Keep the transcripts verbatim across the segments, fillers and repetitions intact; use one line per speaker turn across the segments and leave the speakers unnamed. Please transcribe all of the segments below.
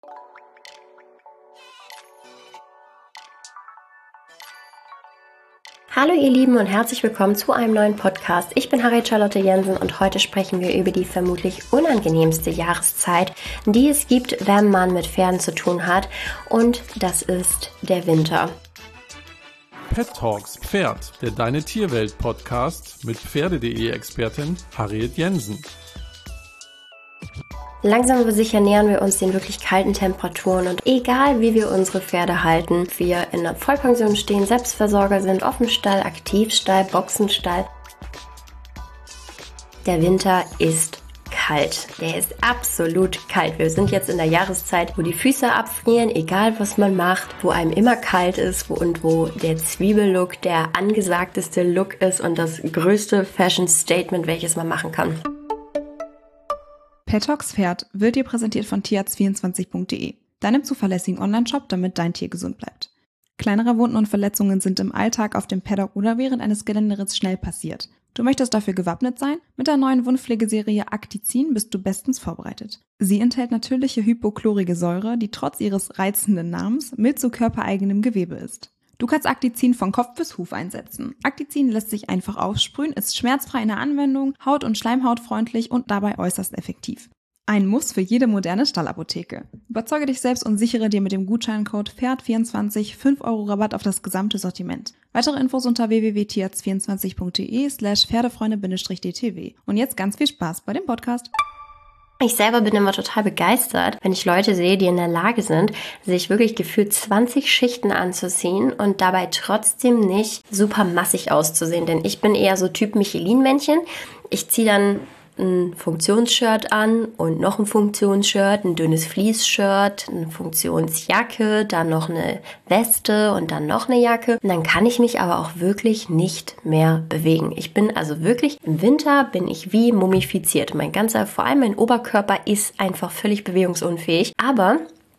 Hallo ihr Lieben und herzlich willkommen zu einem neuen Podcast. Ich bin Harriet Charlotte Jensen und heute sprechen wir über die vermutlich unangenehmste Jahreszeit, die es gibt, wenn man mit Pferden zu tun hat, und das ist der Winter.
Pet Talks Pferd, der Deine Tierwelt Podcast mit Pferde punkt de-Expertin Harriet Jensen.
Langsam aber sicher nähern wir uns den wirklich kalten Temperaturen und egal wie wir unsere Pferde halten, wir in der Vollpension stehen, Selbstversorger sind, Offenstall, Aktivstall, Boxenstall, der Winter ist kalt. Der ist absolut kalt. Wir sind jetzt in der Jahreszeit, wo die Füße abfrieren, egal was man macht, wo einem immer kalt ist und wo der Zwiebellook der angesagteste Look ist und das größte Fashion Statement, welches man machen kann.
Pet Talks Pferd wird dir präsentiert von tierarzt vierundzwanzig punkt de, deinem zuverlässigen Online-Shop, damit dein Tier gesund bleibt. Kleinere Wunden und Verletzungen sind im Alltag auf dem Paddock oder während eines Geländeritts schnell passiert. Du möchtest dafür gewappnet sein? Mit der neuen Wundpflegeserie Acticin bist du bestens vorbereitet. Sie enthält natürliche hypochlorige Säure, die trotz ihres reizenden Namens mild zu körpereigenem Gewebe ist. Du kannst Acticin von Kopf bis Huf einsetzen. Acticin lässt sich einfach aufsprühen, ist schmerzfrei in der Anwendung, haut- und schleimhautfreundlich und dabei äußerst effektiv. Ein Muss für jede moderne Stallapotheke. Überzeuge dich selbst und sichere dir mit dem Gutscheincode Pferd vierundzwanzig fünf Euro Rabatt auf das gesamte Sortiment. Weitere Infos unter w w w punkt tierarzt vierundzwanzig punkt de slash pferdefreunde-d t w. Und jetzt ganz viel Spaß bei dem Podcast.
Ich selber bin immer total begeistert, wenn ich Leute sehe, die in der Lage sind, sich wirklich gefühlt zwanzig Schichten anzuziehen und dabei trotzdem nicht super massig auszusehen. Denn ich bin eher so Typ Michelin-Männchen. Ich ziehe dann ein Funktionsshirt an und noch ein Funktionsshirt, ein dünnes Fleece-Shirt, eine Funktionsjacke, dann noch eine Weste und dann noch eine Jacke. Und dann kann ich mich aber auch wirklich nicht mehr bewegen. Ich bin also wirklich, im Winter bin ich wie mumifiziert. Mein ganzer, vor allem mein Oberkörper ist einfach völlig bewegungsunfähig. Aber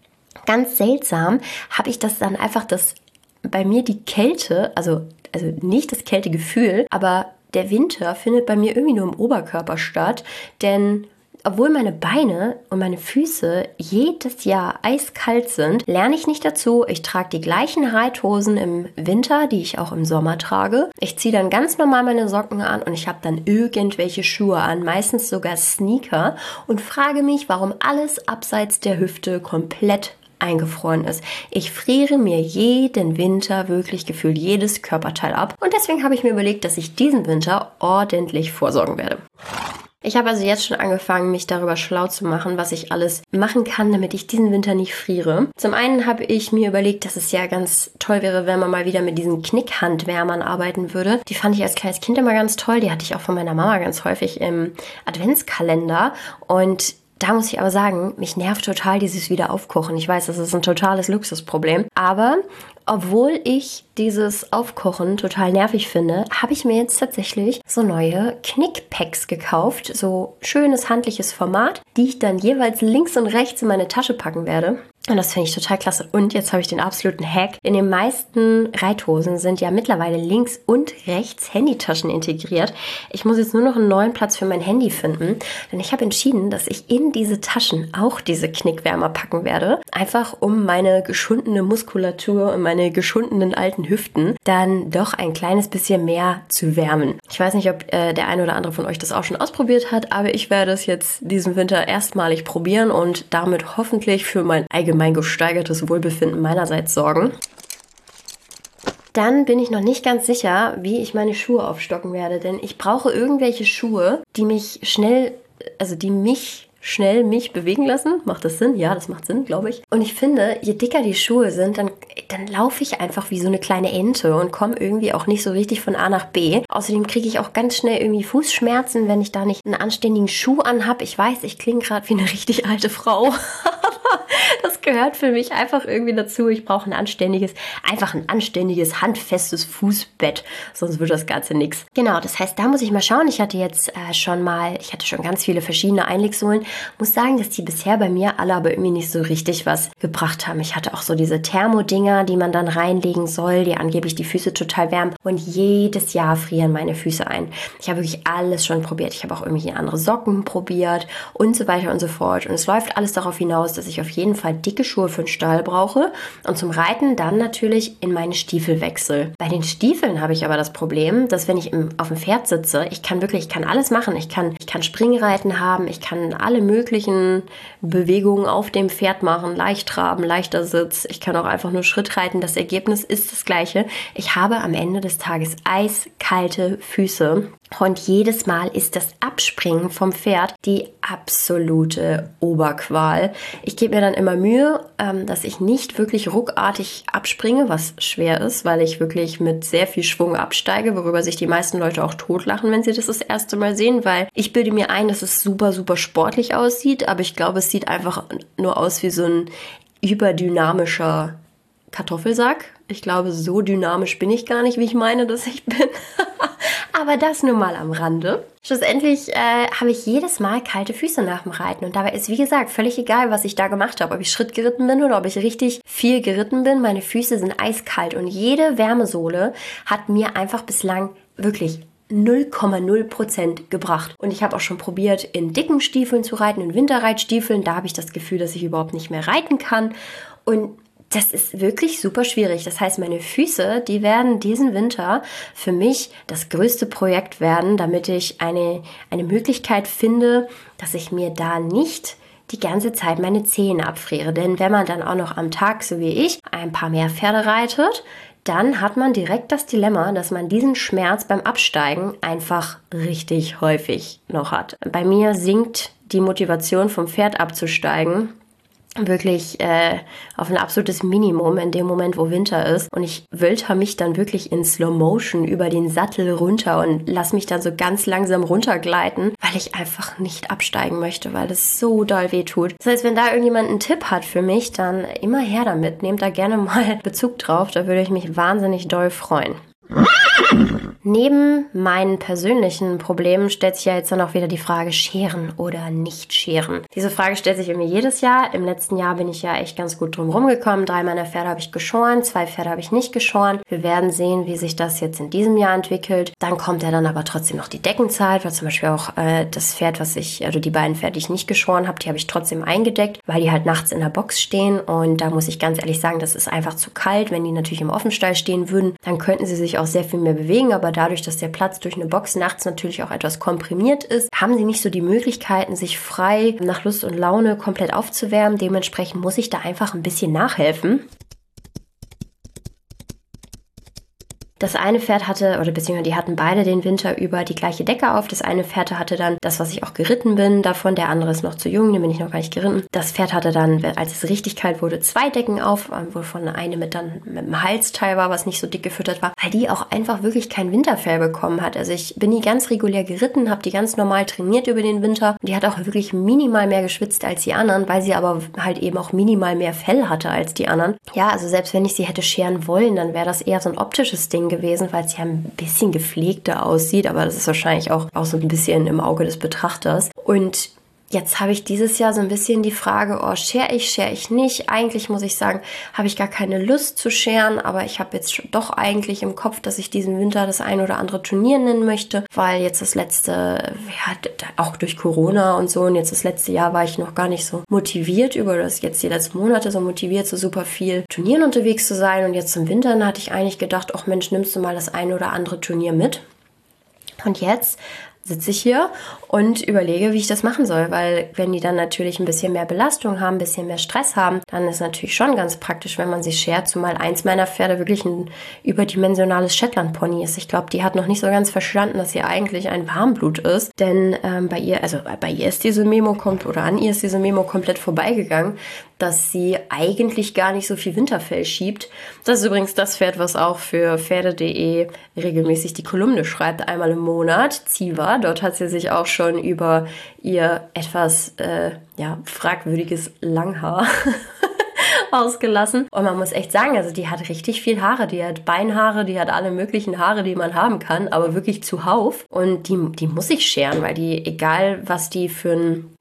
ganz seltsam habe ich das dann einfach, dass bei mir die Kälte, also, also nicht das Kältegefühl, aber der Winter findet bei mir irgendwie nur im Oberkörper statt, denn obwohl meine Beine und meine Füße jedes Jahr eiskalt sind, lerne ich nicht dazu. Ich trage die gleichen Reithosen im Winter, die ich auch im Sommer trage. Ich ziehe dann ganz normal meine Socken an und ich habe dann irgendwelche Schuhe an, meistens sogar Sneaker, und frage mich, warum alles abseits der Hüfte komplett eingefroren ist. Ich friere mir jeden Winter wirklich gefühlt jedes Körperteil ab und deswegen habe ich mir überlegt, dass ich diesen Winter ordentlich vorsorgen werde. Ich habe also jetzt schon angefangen, mich darüber schlau zu machen, was ich alles machen kann, damit ich diesen Winter nicht friere. Zum einen habe ich mir überlegt, dass es ja ganz toll wäre, wenn man mal wieder mit diesen Knickhandwärmern arbeiten würde. Die fand ich als kleines Kind immer ganz toll. Die hatte ich auch von meiner Mama ganz häufig im Adventskalender und da muss ich aber sagen, mich nervt total dieses Wiederaufkochen. Ich weiß, das ist ein totales Luxusproblem. Aber obwohl ich dieses Aufkochen total nervig finde, habe ich mir jetzt tatsächlich so neue Knickpacks gekauft. So schönes handliches Format, die ich dann jeweils links und rechts in meine Tasche packen werde. Und das finde ich total klasse. Und jetzt habe ich den absoluten Hack. In den meisten Reithosen sind ja mittlerweile links und rechts Handytaschen integriert. Ich muss jetzt nur noch einen neuen Platz für mein Handy finden. Denn ich habe entschieden, dass ich in diese Taschen auch diese Knickwärmer packen werde. Einfach um meine geschundene Muskulatur und meine geschundenen alten Hüften dann doch ein kleines bisschen mehr zu wärmen. Ich weiß nicht, ob äh, der eine oder andere von euch das auch schon ausprobiert hat, aber ich werde es jetzt diesen Winter erstmalig probieren und damit hoffentlich für mein eigenes mein gesteigertes Wohlbefinden meinerseits sorgen. Dann bin ich noch nicht ganz sicher, wie ich meine Schuhe aufstocken werde, denn ich brauche irgendwelche Schuhe, die mich schnell, also die mich schnell mich bewegen lassen. Macht das Sinn? Ja, das macht Sinn, glaube ich. Und ich finde, je dicker die Schuhe sind, dann, dann laufe ich einfach wie so eine kleine Ente und komme irgendwie auch nicht so richtig von A nach B. Außerdem kriege ich auch ganz schnell irgendwie Fußschmerzen, wenn ich da nicht einen anständigen Schuh anhab. Ich weiß, ich klinge gerade wie eine richtig alte Frau. Das gehört für mich einfach irgendwie dazu. Ich brauche ein anständiges, einfach ein anständiges, handfestes Fußbett. Sonst wird das Ganze nichts. Genau, das heißt, da muss ich mal schauen. Ich hatte jetzt äh, schon mal, ich hatte schon ganz viele verschiedene Einlegsohlen. Muss sagen, dass die bisher bei mir alle aber irgendwie nicht so richtig was gebracht haben. Ich hatte auch so diese Thermodinger, die man dann reinlegen soll, die angeblich die Füße total wärmen. Und jedes Jahr frieren meine Füße ein. Ich habe wirklich alles schon probiert. Ich habe auch irgendwie andere Socken probiert und so weiter und so fort. Und es läuft alles darauf hinaus, dass ich auf jeden Fall dick dicke Schuhe für den Stall brauche und zum Reiten dann natürlich in meine Stiefel wechsle. Bei den Stiefeln habe ich aber das Problem, dass wenn ich im, auf dem Pferd sitze, ich kann wirklich, ich kann alles machen. Ich kann, ich kann Springreiten haben, ich kann alle möglichen Bewegungen auf dem Pferd machen, leicht traben, leichter Sitz. Ich kann auch einfach nur Schritt reiten. Das Ergebnis ist das gleiche. Ich habe am Ende des Tages eiskalte Füße. Und jedes Mal ist das Abspringen vom Pferd die absolute Oberqual. Ich gebe mir dann immer Mühe, dass ich nicht wirklich ruckartig abspringe, was schwer ist, weil ich wirklich mit sehr viel Schwung absteige, worüber sich die meisten Leute auch totlachen, wenn sie das das erste Mal sehen, weil ich bilde mir ein, dass es super, super sportlich aussieht, aber ich glaube, es sieht einfach nur aus wie so ein überdynamischer Kartoffelsack. Ich glaube, so dynamisch bin ich gar nicht, wie ich meine, dass ich bin. Aber das nur mal am Rande. Schlussendlich äh, habe ich jedes Mal kalte Füße nach dem Reiten. Und dabei ist, wie gesagt, völlig egal, was ich da gemacht habe. Ob ich Schritt geritten bin oder ob ich richtig viel geritten bin. Meine Füße sind eiskalt. Und jede Wärmesohle hat mir einfach bislang wirklich null Komma null Prozent gebracht. Und ich habe auch schon probiert, in dicken Stiefeln zu reiten, in Winterreitstiefeln. Da habe ich das Gefühl, dass ich überhaupt nicht mehr reiten kann. Und das ist wirklich super schwierig. Das heißt, meine Füße, die werden diesen Winter für mich das größte Projekt werden, damit ich eine, eine Möglichkeit finde, dass ich mir da nicht die ganze Zeit meine Zähne abfriere. Denn wenn man dann auch noch am Tag, so wie ich, ein paar mehr Pferde reitet, dann hat man direkt das Dilemma, dass man diesen Schmerz beim Absteigen einfach richtig häufig noch hat. Bei mir sinkt die Motivation, vom Pferd abzusteigen wirklich äh, auf ein absolutes Minimum in dem Moment, wo Winter ist. Und ich wölter mich dann wirklich in Slow Motion über den Sattel runter und lass mich dann so ganz langsam runtergleiten, weil ich einfach nicht absteigen möchte, weil es so doll weh tut. Das heißt, wenn da irgendjemand einen Tipp hat für mich, dann immer her damit. Nehmt da gerne mal Bezug drauf. Da würde ich mich wahnsinnig doll freuen. Neben meinen persönlichen Problemen stellt sich ja jetzt dann auch wieder die Frage, scheren oder nicht scheren. Diese Frage stellt sich irgendwie jedes Jahr. Im letzten Jahr bin ich ja echt ganz gut drum rumgekommen. Drei meiner Pferde habe ich geschoren, zwei Pferde habe ich nicht geschoren. Wir werden sehen, wie sich das jetzt in diesem Jahr entwickelt. Dann kommt ja dann aber trotzdem noch die Deckenzeit, weil zum Beispiel auch äh, das Pferd, was ich, also die beiden Pferde, die ich nicht geschoren habe, die habe ich trotzdem eingedeckt, weil die halt nachts in der Box stehen. Und da muss ich ganz ehrlich sagen, das ist einfach zu kalt. Wenn die natürlich im Offenstall stehen würden, dann könnten sie sich auch sehr viel mehr bewegen, aber dadurch, dass der Platz durch eine Box nachts natürlich auch etwas komprimiert ist, haben sie nicht so die Möglichkeiten, sich frei nach Lust und Laune komplett aufzuwärmen. Dementsprechend muss ich da einfach ein bisschen nachhelfen. Das eine Pferd hatte, oder beziehungsweise die hatten beide den Winter über die gleiche Decke auf. Das eine Pferd hatte dann das, was ich auch geritten bin, davon. Der andere ist noch zu jung, den bin ich noch gar nicht geritten. Das Pferd hatte dann, als es richtig kalt wurde, zwei Decken auf, wovon eine mit dann mit dem Halsteil war, was nicht so dick gefüttert war, weil die auch einfach wirklich kein Winterfell bekommen hat. Also ich bin die ganz regulär geritten, habe die ganz normal trainiert über den Winter. Und die hat auch wirklich minimal mehr geschwitzt als die anderen, weil sie aber halt eben auch minimal mehr Fell hatte als die anderen. Ja, also selbst wenn ich sie hätte scheren wollen, dann wäre das eher so ein optisches Ding gewesen, weil es ja ein bisschen gepflegter aussieht, aber das ist wahrscheinlich auch, auch so ein bisschen im Auge des Betrachters. Und jetzt habe ich dieses Jahr so ein bisschen die Frage, oh, schere ich, schere ich nicht? Eigentlich muss ich sagen, habe ich gar keine Lust zu scheren, aber ich habe jetzt doch eigentlich im Kopf, dass ich diesen Winter das ein oder andere Turnier nennen möchte, weil jetzt das letzte, ja, auch durch Corona und so, und jetzt das letzte Jahr war ich noch gar nicht so motiviert, über das jetzt die letzten Monate so motiviert, so super viel Turnieren unterwegs zu sein, und jetzt zum Winter hatte ich eigentlich gedacht, ach Mensch, nimmst du mal das ein oder andere Turnier mit? Und jetzt sitze ich hier und überlege, wie ich das machen soll, weil wenn die dann natürlich ein bisschen mehr Belastung haben, ein bisschen mehr Stress haben, dann ist natürlich schon ganz praktisch, wenn man sich schert, zumal eins meiner Pferde wirklich ein überdimensionales Shetland-Pony ist. Ich glaube, die hat noch nicht so ganz verstanden, dass sie eigentlich ein Warmblut ist, denn ähm, bei ihr, also bei ihr ist diese Memo kommt oder an ihr ist diese Memo komplett vorbeigegangen, dass sie eigentlich gar nicht so viel Winterfell schiebt. Das ist übrigens das Pferd, was auch für Pferde punkt de regelmäßig die Kolumne schreibt, einmal im Monat, Ziva. Dort hat sie sich auch schon über ihr etwas äh, ja, fragwürdiges Langhaar ausgelassen. Und man muss echt sagen, also die hat richtig viel Haare. Die hat Beinhaare, die hat alle möglichen Haare, die man haben kann, aber wirklich zuhauf. Und die, die muss ich scheren, weil die, egal was die für ein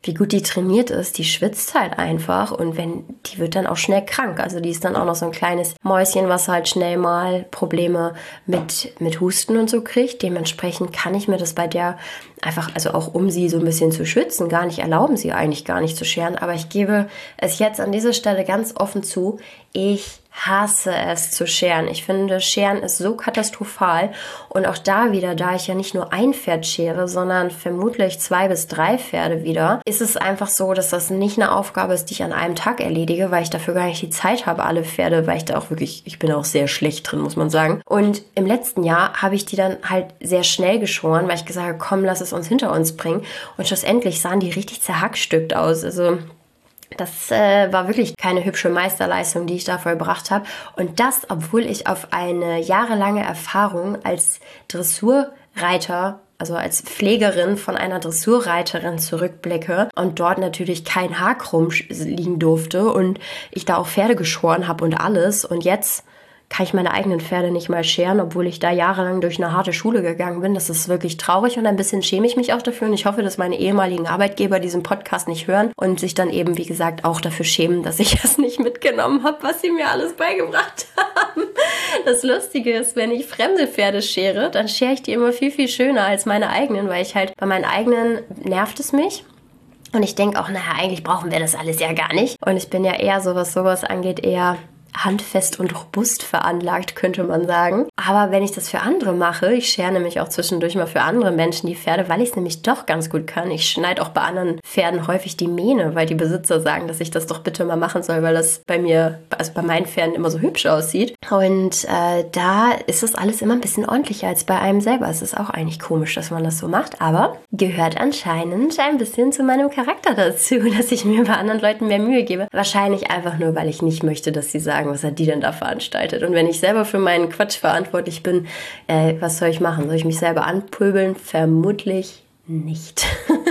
wie gut die trainiert ist, die schwitzt halt einfach und wenn, die wird dann auch schnell krank. Also die ist dann auch noch so ein kleines Mäuschen, was halt schnell mal Probleme mit, mit Husten und so kriegt. Dementsprechend kann ich mir das bei der einfach, also auch um sie so ein bisschen zu schützen, gar nicht erlauben, sie eigentlich gar nicht zu scheren. Aber ich gebe es jetzt an dieser Stelle ganz offen zu, ich hasse es zu scheren. Ich finde, Scheren ist so katastrophal und auch da wieder, da ich ja nicht nur ein Pferd schere, sondern vermutlich zwei bis drei Pferde wieder, ist es einfach so, dass das nicht eine Aufgabe ist, die ich an einem Tag erledige, weil ich dafür gar nicht die Zeit habe, alle Pferde, weil ich da auch wirklich, ich bin auch sehr schlecht drin, muss man sagen. Und im letzten Jahr habe ich die dann halt sehr schnell geschoren, weil ich gesagt habe, komm, lass es uns hinter uns bringen. Und schlussendlich sahen die richtig zerhackstückt aus. Also das äh, war wirklich keine hübsche Meisterleistung, die ich da vollbracht habe. Und das, obwohl ich auf eine jahrelange Erfahrung als Dressurreiter, also als Pflegerin von einer Dressurreiterin zurückblicke und dort natürlich kein Haar krumm liegen durfte und ich da auch Pferde geschoren habe und alles. Und jetzt kann ich meine eigenen Pferde nicht mal scheren, obwohl ich da jahrelang durch eine harte Schule gegangen bin. Das ist wirklich traurig und ein bisschen schäme ich mich auch dafür. Und ich hoffe, dass meine ehemaligen Arbeitgeber diesen Podcast nicht hören und sich dann eben, wie gesagt, auch dafür schämen, dass ich das nicht mitgenommen habe, was sie mir alles beigebracht haben. Das Lustige ist, wenn ich fremde Pferde schere, dann schere ich die immer viel, viel schöner als meine eigenen, weil ich halt, bei meinen eigenen nervt es mich. Und ich denke auch, naja, eigentlich brauchen wir das alles ja gar nicht. Und ich bin ja eher so, was sowas angeht, eher handfest und robust veranlagt, könnte man sagen. Aber wenn ich das für andere mache, ich schere nämlich auch zwischendurch mal für andere Menschen die Pferde, weil ich es nämlich doch ganz gut kann. Ich schneide auch bei anderen Pferden häufig die Mähne, weil die Besitzer sagen, dass ich das doch bitte mal machen soll, weil das bei mir, also bei meinen Pferden immer so hübsch aussieht. Und äh, da ist das alles immer ein bisschen ordentlicher als bei einem selber. Es ist auch eigentlich komisch, dass man das so macht, aber gehört anscheinend ein bisschen zu meinem Charakter dazu, dass ich mir bei anderen Leuten mehr Mühe gebe. Wahrscheinlich einfach nur, weil ich nicht möchte, dass sie sagen, was hat die denn da veranstaltet? Und wenn ich selber für meinen Quatsch verantwortlich bin, äh, was soll ich machen? Soll ich mich selber anpöbeln? Vermutlich nicht.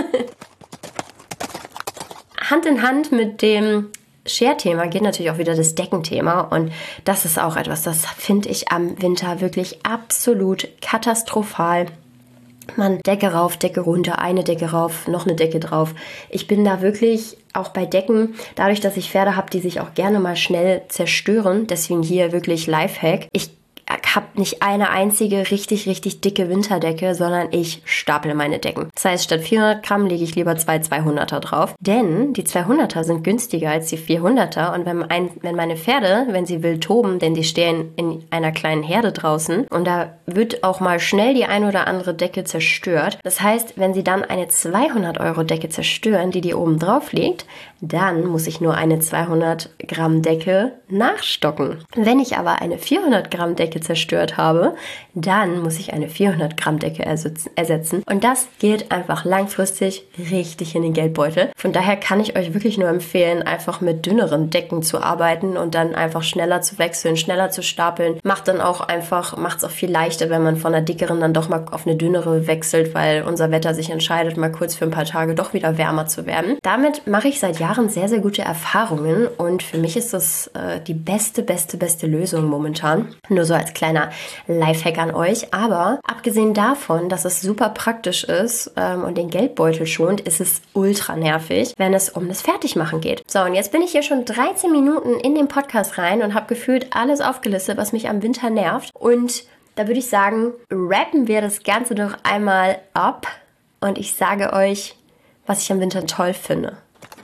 Hand in Hand mit dem Scherthema geht natürlich auch wieder das Deckenthema und das ist auch etwas, das finde ich am Winter wirklich absolut katastrophal. Man, Decke rauf, Decke runter, eine Decke rauf, noch eine Decke drauf. Ich bin da wirklich auch bei Decken, dadurch, dass ich Pferde habe, die sich auch gerne mal schnell zerstören, deswegen hier wirklich Lifehack. Ich habe nicht eine einzige richtig, richtig dicke Winterdecke, sondern ich staple meine Decken. Das heißt, statt vierhundert Gramm lege ich lieber zwei zweihunderter drauf, denn die zweihunderter sind günstiger als die vierhunderter und wenn, ein, wenn meine Pferde, wenn sie wild toben, denn die stehen in einer kleinen Herde draußen und da wird auch mal schnell die ein oder andere Decke zerstört. Das heißt, wenn sie dann eine zweihundert Euro Decke zerstören, die die oben drauf liegt, dann muss ich nur eine zweihundert Gramm Decke nachstocken. Wenn ich aber eine vierhundert Gramm Decke zerstört habe, dann muss ich eine vierhundert Gramm Decke ersetzen. Und das geht einfach langfristig richtig in den Geldbeutel. Von daher kann ich euch wirklich nur empfehlen, einfach mit dünneren Decken zu arbeiten und dann einfach schneller zu wechseln, schneller zu stapeln. Macht dann auch einfach, macht es auch viel leichter, wenn man von einer dickeren dann doch mal auf eine dünnere wechselt, weil unser Wetter sich entscheidet, mal kurz für ein paar Tage doch wieder wärmer zu werden. Damit mache ich seit Jahren sehr, sehr gute Erfahrungen und für mich ist das äh, die beste, beste, beste Lösung momentan. Nur so als kleiner Lifehack an euch. Aber abgesehen davon, dass es super praktisch ist ähm, und den Geldbeutel schont, ist es ultra nervig, wenn es um das Fertigmachen geht. So, und jetzt bin ich hier schon dreizehn Minuten in den Podcast rein und habe gefühlt alles aufgelistet, was mich am Winter nervt. Und da würde ich sagen, rappen wir das Ganze doch einmal ab und ich sage euch, was ich am Winter toll finde.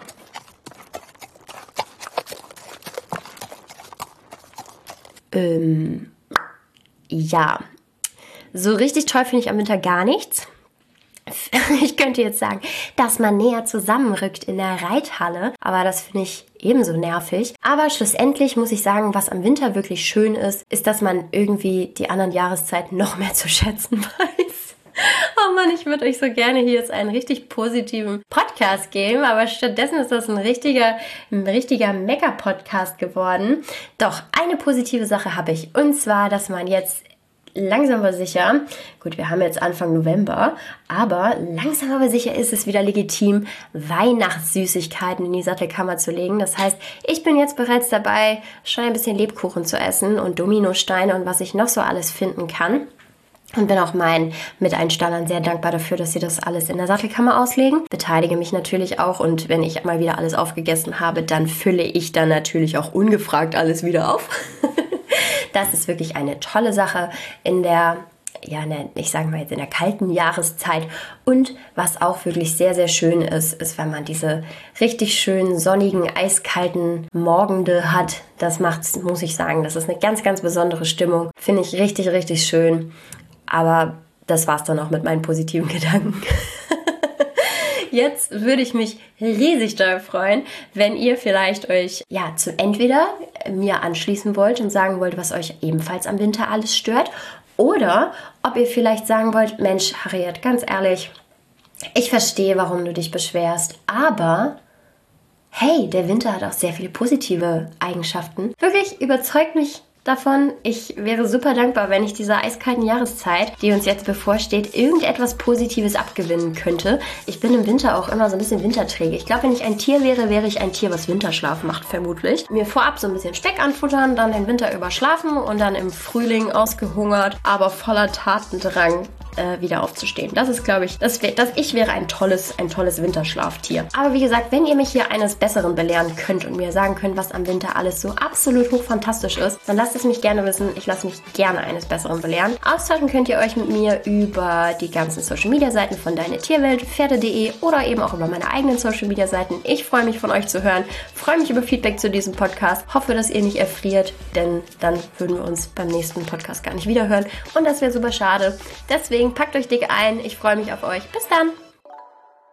Ähm... Ja, so richtig toll finde ich am Winter gar nichts. Ich könnte jetzt sagen, dass man näher zusammenrückt in der Reithalle, aber das finde ich ebenso nervig. Aber schlussendlich muss ich sagen, was am Winter wirklich schön ist, ist, dass man irgendwie die anderen Jahreszeiten noch mehr zu schätzen weiß. Oh Mann, ich würde euch so gerne hier jetzt einen richtig positiven Podcast geben, aber stattdessen ist das ein richtiger, ein richtiger Mecker-Podcast geworden. Doch, eine positive Sache habe ich, und zwar, dass man jetzt langsam aber sicher, gut, wir haben jetzt Anfang November, aber langsam aber sicher ist es wieder legitim, Weihnachtssüßigkeiten in die Sattelkammer zu legen. Das heißt, ich bin jetzt bereits dabei, schon ein bisschen Lebkuchen zu essen und Dominosteine und was ich noch so alles finden kann. Und bin auch meinen Miteinstallern sehr dankbar dafür, dass sie das alles in der Sattelkammer auslegen. Beteilige mich natürlich auch und wenn ich mal wieder alles aufgegessen habe, dann fülle ich dann natürlich auch ungefragt alles wieder auf. Das ist wirklich eine tolle Sache in der, ja, in der, ich sage mal jetzt in der kalten Jahreszeit. Und was auch wirklich sehr, sehr schön ist, ist, wenn man diese richtig schönen, sonnigen, eiskalten Morgende hat. Das macht, muss ich sagen, das ist eine ganz, ganz besondere Stimmung. Finde ich richtig, richtig schön. Aber das war's dann auch mit meinen positiven Gedanken. Jetzt würde ich mich riesig doll freuen, wenn ihr vielleicht euch ja zu entweder mir anschließen wollt und sagen wollt, was euch ebenfalls am Winter alles stört, oder ob ihr vielleicht sagen wollt, Mensch, Harriet, ganz ehrlich, ich verstehe, warum du dich beschwerst, aber hey, der Winter hat auch sehr viele positive Eigenschaften. Wirklich überzeugt mich davon. Ich wäre super dankbar, wenn ich dieser eiskalten Jahreszeit, die uns jetzt bevorsteht, irgendetwas Positives abgewinnen könnte. Ich bin im Winter auch immer so ein bisschen winterträge. Ich glaube, wenn ich ein Tier wäre, wäre ich ein Tier, was Winterschlaf macht, vermutlich. Mir vorab so ein bisschen Speck anfuttern, dann den Winter überschlafen und dann im Frühling ausgehungert, aber voller Tatendrang äh, wieder aufzustehen. Das ist, glaube ich, das, wär, das ich wäre ein tolles, ein tolles Winterschlaftier. Aber wie gesagt, wenn ihr mich hier eines Besseren belehren könnt und mir sagen könnt, was am Winter alles so absolut hochfantastisch ist, dann lasst es mich gerne wissen. Ich lasse mich gerne eines Besseren belehren. Austauschen könnt ihr euch mit mir über die ganzen Social Media Seiten von Deine Tierwelt, Pferde punkt de oder eben auch über meine eigenen Social Media Seiten. Ich freue mich von euch zu hören, freue mich über Feedback zu diesem Podcast, hoffe, dass ihr nicht erfriert, denn dann würden wir uns beim nächsten Podcast gar nicht wiederhören und das wäre super schade. Deswegen packt euch dick ein, ich freue mich auf euch. Bis dann!